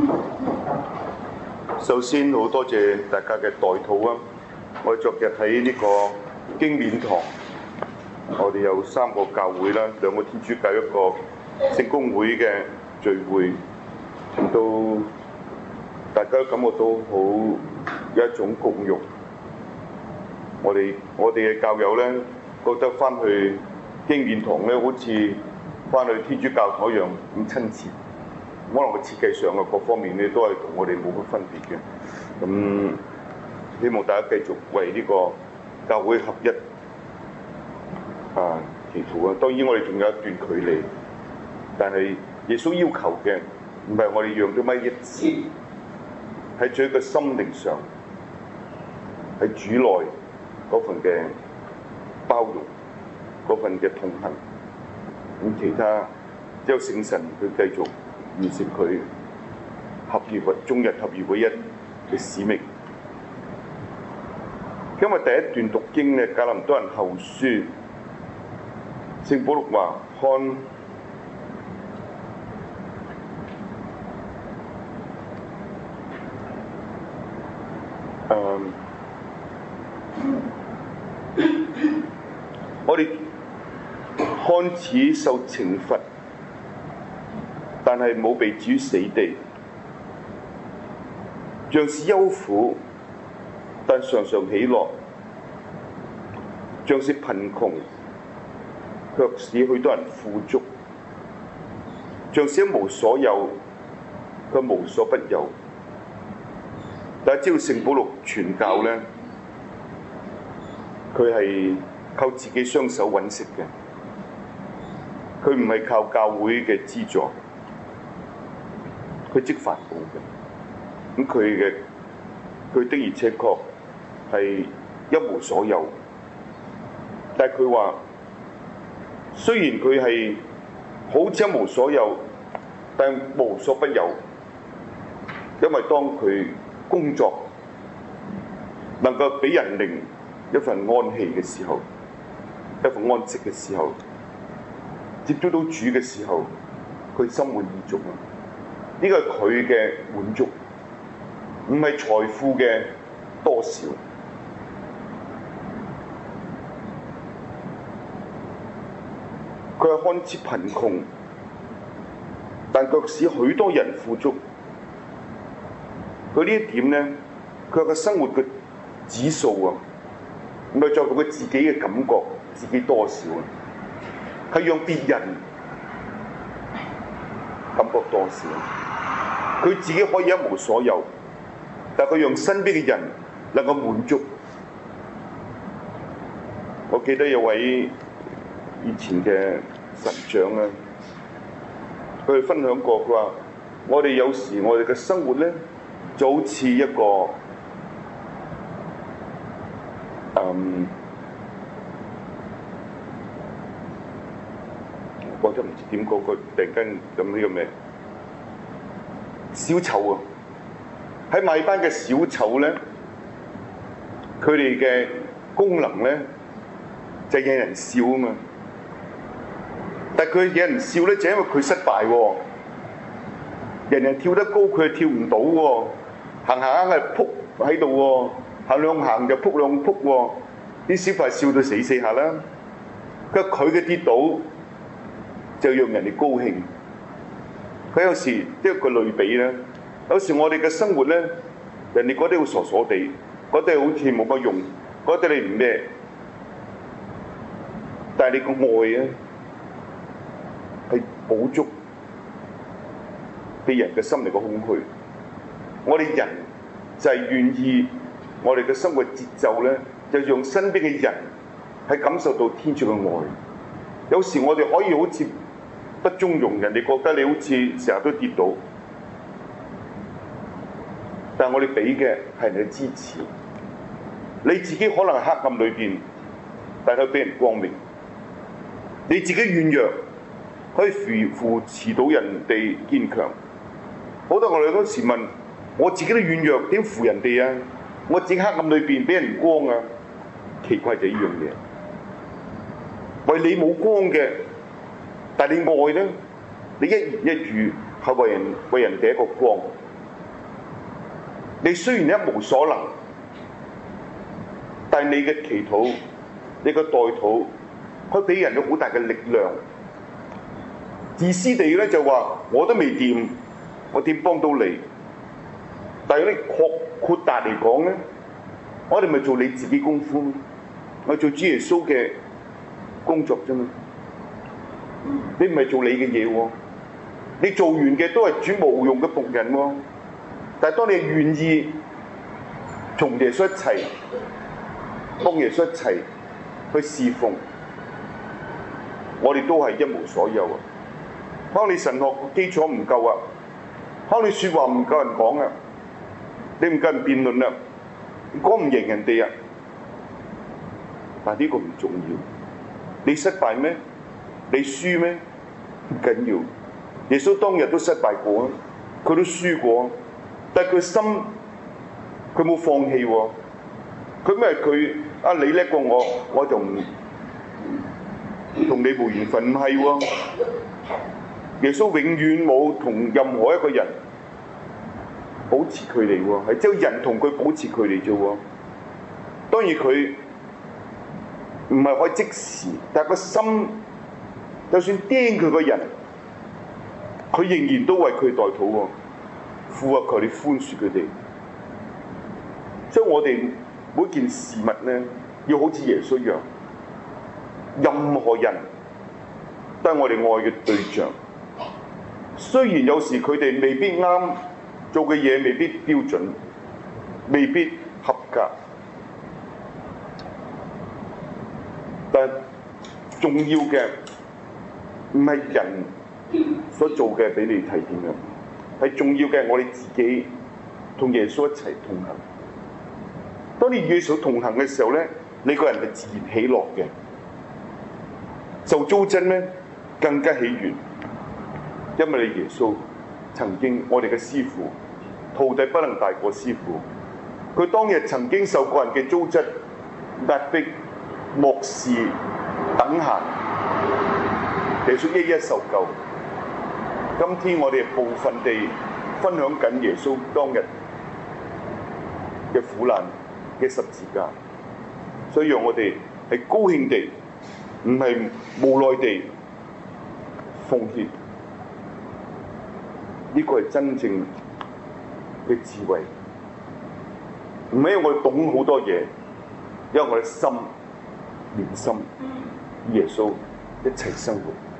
首先好多謝大家嘅代禱啊！我昨日喺呢個經冕堂，我哋有3個教會啦，2個天主教，1個聖公會嘅聚會，到大家都感覺到好有一種共融。我哋嘅教友咧，覺得翻去經冕堂咧，好似翻去天主教堂一樣咁親切。可能個設計上嘅各方面咧，都係同我哋冇乜分別嘅。咁希望大家繼續為呢個教會合一祈禱啊！當然我哋仲有一段距離，但係耶穌要求嘅唔係我哋讓咗乜一致，喺在一個心靈上，喺主內嗰份嘅包容，嗰份嘅同行。咁其他只有聖神去繼續完成佢終日合而為一嘅使命。今日第一段讀經咧，格林多人後書，聖保祿話：看我哋看似受懲罰，但係冇被置於死地，像是憂苦，但常常喜樂；像是貧窮，卻使許多人富足；像是一無所有，卻無所不有。大家知道聖保祿傳教呢，佢係靠自己雙手揾食嘅，佢唔係靠教會嘅資助，佢積飯補嘅。咁佢的而且確係一無所有，但係佢話雖然佢係好似一無所有，但無所不有，因為當佢工作能夠俾人靈一份安息嘅時候，一份安息嘅時候，接觸到主嘅時候，佢心滿意足啊！呢個係佢嘅滿足，唔係財富嘅多少。佢係看似貧窮，但卻使許多人富足。佢呢一點呢，佢嘅生活嘅指數啊，唔係在乎佢自己嘅感覺，自己多少啊，係讓別人感覺多少。佢自己可以一無所有，但佢讓身邊嘅人能夠滿足。我記得有位以前嘅神長啊，佢哋分享過，佢話：我哋有時我哋嘅生活咧，就好似一個我都唔知點講，佢突然間咁呢個咩小丑啊！喺賣班嘅小丑咧，佢哋嘅功能咧就係引人笑啊嘛。但佢引人笑咧，就因為佢失敗喎。人人跳得高，佢係跳唔到喎。行行係撲喺度喎，行兩行就撲兩撲喎。啲小朋友笑到死下啦。佢嘅跌倒就讓人哋高興。佢有時即係個類比咧，有時我哋嘅生活咧，人哋覺得好傻傻地，覺得好似冇乜用，覺得你唔咩，但係你個愛咧係補足俾人嘅心靈嘅空虛。我哋人就係願意我哋嘅生活節奏咧，就讓身邊嘅人係感受到天主嘅愛。有時我哋可以好似不中用，人哋覺得你好似成日都跌倒，但係我哋俾嘅係人嘅支持。你自己可能喺黑暗裏邊，但係俾人光明。你自己軟弱，可以扶持到人哋堅強。好多我哋嗰時問，我自己都軟弱，點扶人哋啊？我自己黑暗裏邊俾人光啊！奇怪就係呢樣嘢，為你冇光嘅。但你愛咧，你一言一語係為人哋一個光， 你雖然一無所能，但係你嘅祈禱、你嘅代禱，可以俾人有好大嘅力量。自私地咧就話我都未掂，我點幫到你？但係咧擴大嚟講咧，我哋咪做你自己功夫，我做主耶穌嘅工作啫嘛。你唔係做你嘅嘢喎，你做完嘅都係主無用嘅僕人喎。但係當你願意同耶穌一齊，幫耶穌一齊去侍奉，我哋都係一無所有啊！可能你神學基礎唔夠啊，可能你説話唔夠人講啊，你唔夠人辯論啊，你講唔贏人哋啊。但係呢個唔重要，你失敗咩？你輸咩？唔緊要。耶穌當日都失敗過啊，佢都輸過，但係佢心佢冇放棄喎。佢咩？佢你叻過我，我就唔同你冇緣分，唔係喎。耶穌永遠冇同任何一個人保持距離喎，係只有人同佢保持距離啫喎。當然佢唔係可以即時，但係個心就算釘佢個人，佢仍然都為佢代禱喎。父啊，求你寬恕佢哋。所以我哋每件事物咧，要好似耶穌一樣，任何人都係我哋愛嘅對象。雖然有時佢哋未必啱，做嘅嘢未必標準，未必合格，但重要嘅唔係人所做嘅俾你睇點樣，係重要嘅我哋自己同耶穌一齊同行。當你與耶穌同行嘅時候咧，你個人係自然喜樂嘅，受糟質咧更加喜悅。因為你耶穌曾經，我哋嘅師父，徒弟不能大過師父。佢當日曾經受過人嘅糟質、壓迫、漠視、等閒，耶穌一一受救。今天我哋部分地分享緊耶穌當日嘅苦難嘅十字架，所以讓我哋係高興地，唔係無奈地奉獻。呢個係真正嘅智慧，唔係因為我哋懂好多嘢，因為我哋心連心與耶穌一齊生活。